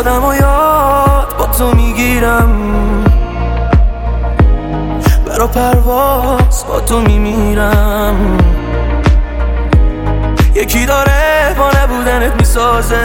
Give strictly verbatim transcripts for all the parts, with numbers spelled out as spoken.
خودم و یاد با تو میگیرم، برا پرواز با تو میمیرم. یکی داره با نبودنت میسازه،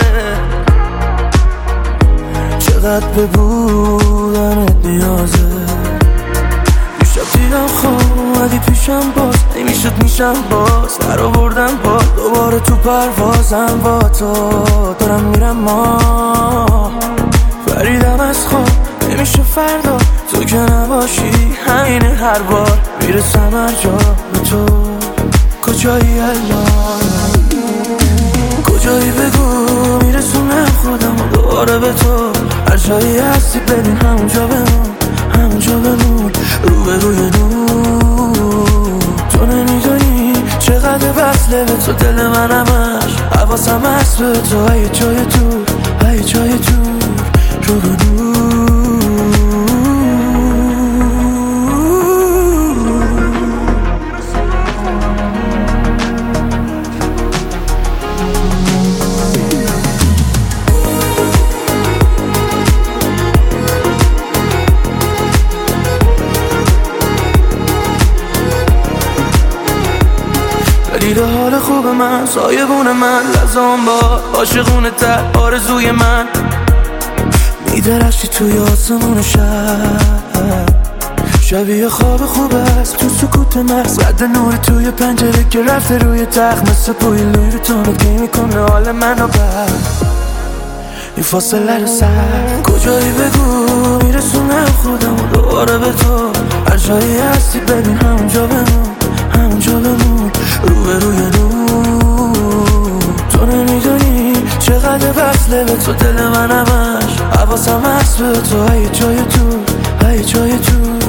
چقدر به بودنت نیازه. دیشب دیدم خواب اومدی پیشم، باز نمیشد میشم باز در آوردم با دوباره تو پروازم با تو دارم میرم. ما فریدم از خواب نمیشه فردا تو که نباشی، همینه هر بار میرسم هر جا به تو. کجایی الان، کجایی بگو میرسونم خودم دوباره به تو. هر جایی هستی ببین همونجا بمون، همونجا بمون رو به روی نور. تو نمیدونی چقدر وصله به تو دل من همش، حواسم هست به تو ای جای دور، ای جای دور رو به نور. دیده حال خوب من، سایبون من، لزام با عاشقونه ته آرزوی من. میدرخشی توی آسمون شب، شبیه خواب خوب است تو سکوت مغز. رد نور توی پنجره که رفته روی تخت، مثل بوی لوی رو تونت که میکنه حال منو بر این فاصله رو سر. کجایی بگو میرسونم خودم دوباره به تو. هر جایی هستی ببین همونجا بمون، همونجا بمون رو به روی نور. تو نمیدونی چقدر وصله به تو دل من همش، حواسم هست به تو ای جای دور، ای جای دور